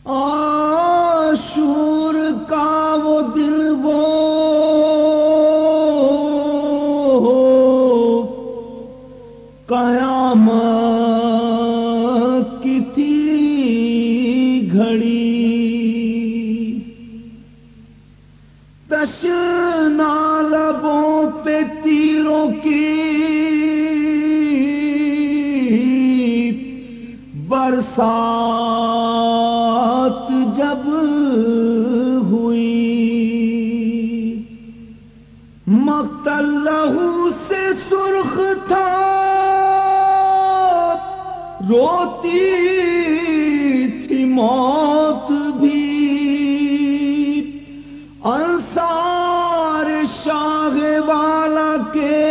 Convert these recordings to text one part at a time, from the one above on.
عاشور کا وہ دل وہ قیامت کی تھی گھڑی، تشنا لبوں پہ تیروں کی برسات جب ہوئی، مقتل لہو سے سرخ تھا، روتی تھی موت بھی، انصار شاہ والا کے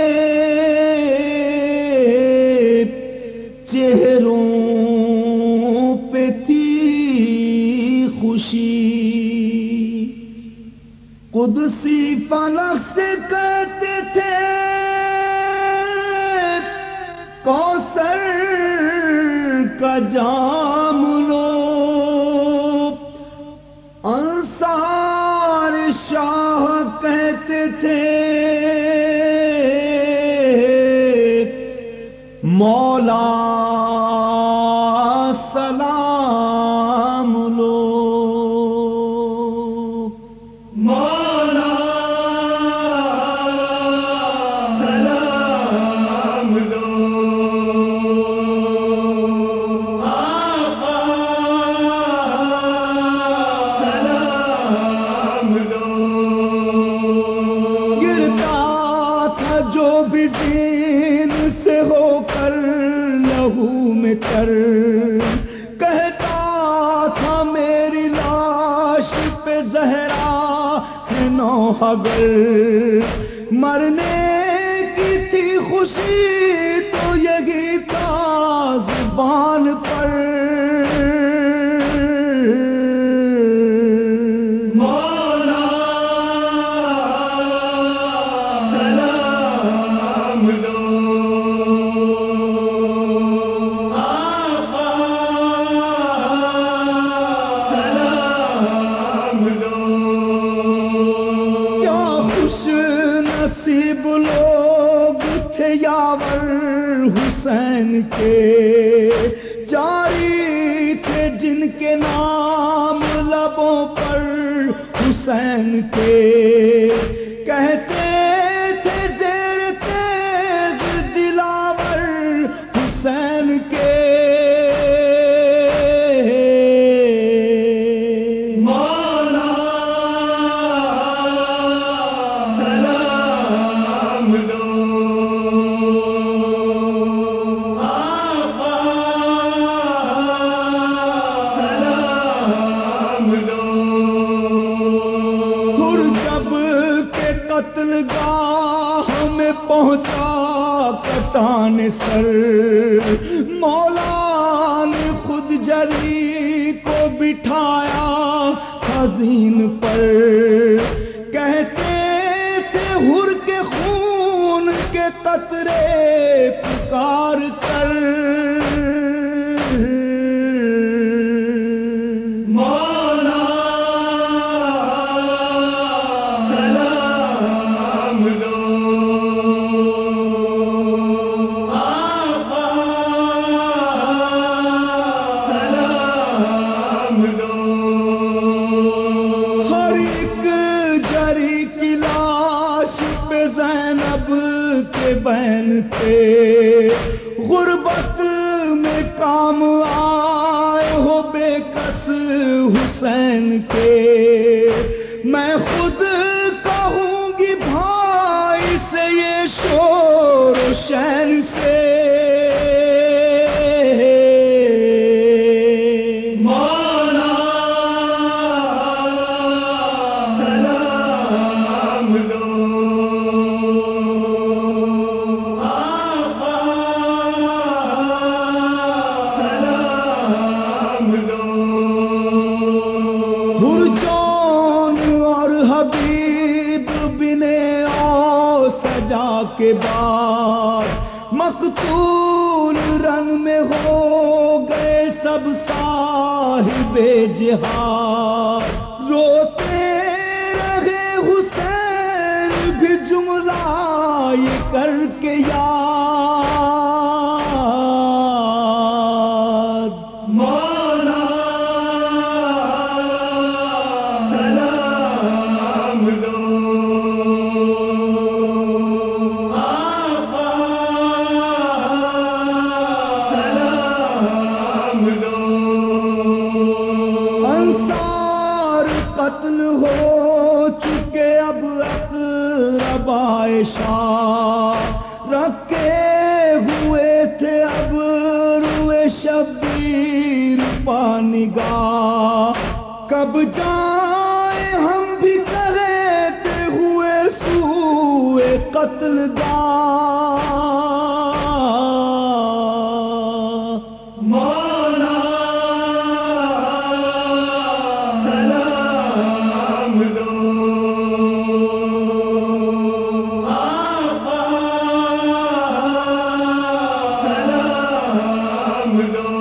چہروں پہ تھی خوشی، قدسی فلک سے کہتے تھے کوثر کا جام لو، انصار شاہ کہتے تھے مولا سلام لو، مولا سلام لو، آقا سلام لو، گرتا تھا جو بھی دین سے ہو کر لہو میں تر، کہتا تھا میری لاش پہ زہرا ہے نوحگر، مرنے کی تھی خوشی تو یہی تھا زبان پر، مولا سلام لو، نصیب لوگ تھے یاور حسین کے، جاری تھے جن کے نام لبوں پر حسین کے، کہتے تھے زیر تیغ دلاور حسین کے، قتل گاہ میں پہنچا کٹان سر، مولا نے خود جری کو بٹھایا خزین پر، کہتے تھے ہر کے خون کے قطرے پکار کر، بہن تھے غربت میں کام آئے ہو بے کس حسین کے، میں خود کہوں گی بھائی سے یہ شور و شین سے، مولا سلام لو، کے بعد مقتول رنگ میں ہو گئے سب ساہ صاحب جہاد روتے رہے حسین بھی جملہ یہ کر کے یاد مولا سلام لو آقا سلام لو انصار قتل ہو چکے اب اقرب عائشہ رکھے ہوئے تھے اب روئے شبیر پانگاہ کب جائیں ہم بھی کرتے ہوئے سوئے قتل گاہ مولا سلام لو آقا سلام لو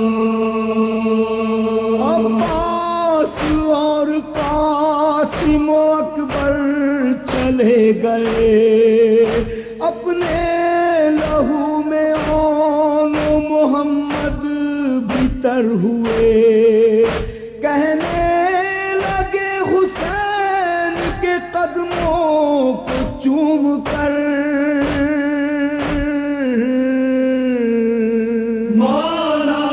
عباس اور قاسم و اکبر چلے گئے اپنے لہو میں اون و محمد بھیتر ہوئے کہنے لگے حسین کے قدموں کو چوم کر مولا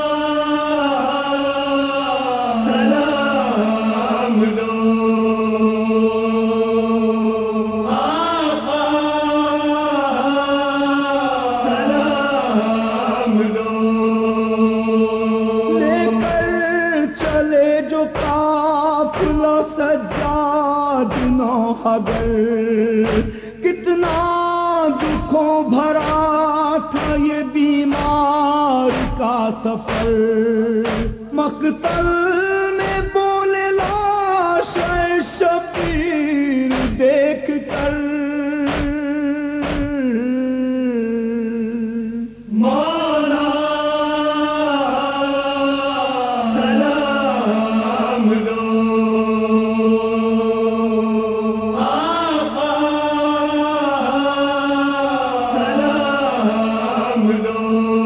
سلام لو آقا سلام لو لے کر چلے جو قافلہ سجاد نوحگر کتنا دکھوں بھرا تھا یہ بیمار کا سفر مقتل میں بولے لاش شبیر دیکھ کر مولا سلام لو آقا سلام لو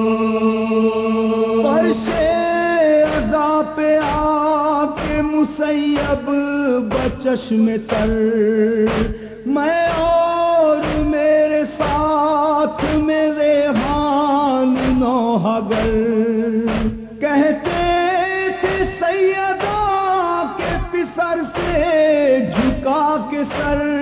فرش عزا پہ آ کے مسیب بچشم تر میں اور میرے ساتھ میں ریحان نوحگر کہتے تھے سیدہ کے پسر سے جھکا کے سر